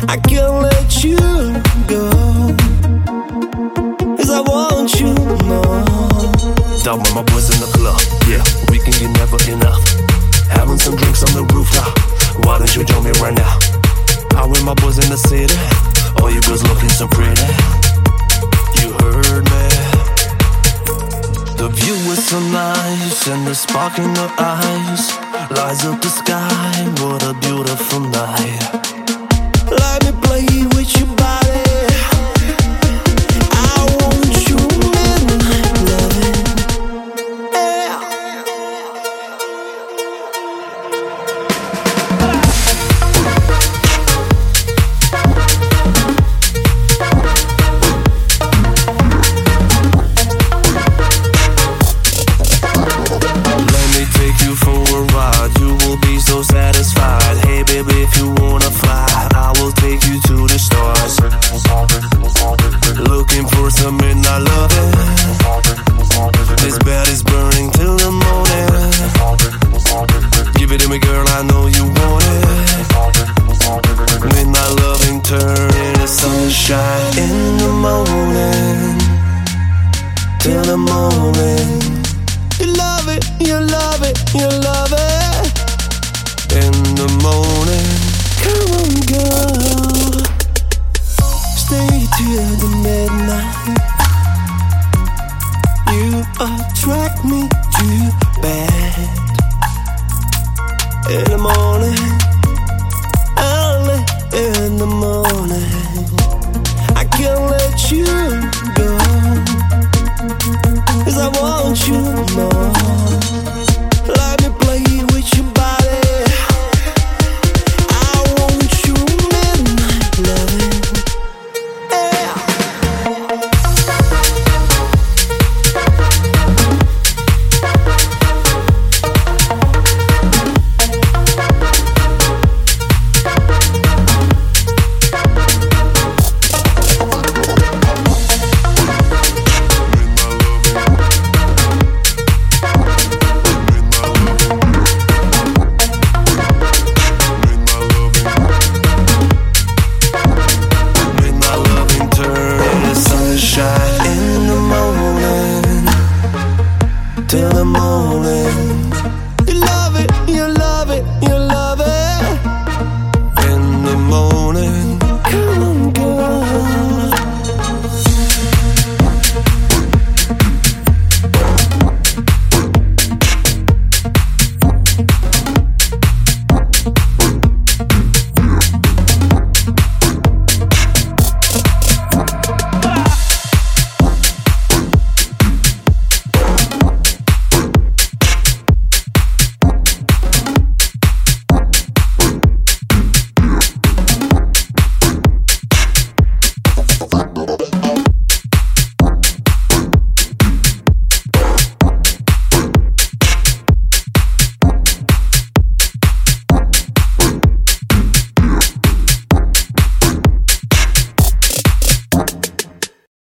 I can't let you go, 'cause I want you more. Down with my boys in the club, yeah, we can get never enough. Having some drinks on the rooftop, why don't you join me right now? Out with my boys in the city, all you girls looking so pretty. You heard me. The view is so nice, and the spark in the eyes lights up the sky. What a beautiful night.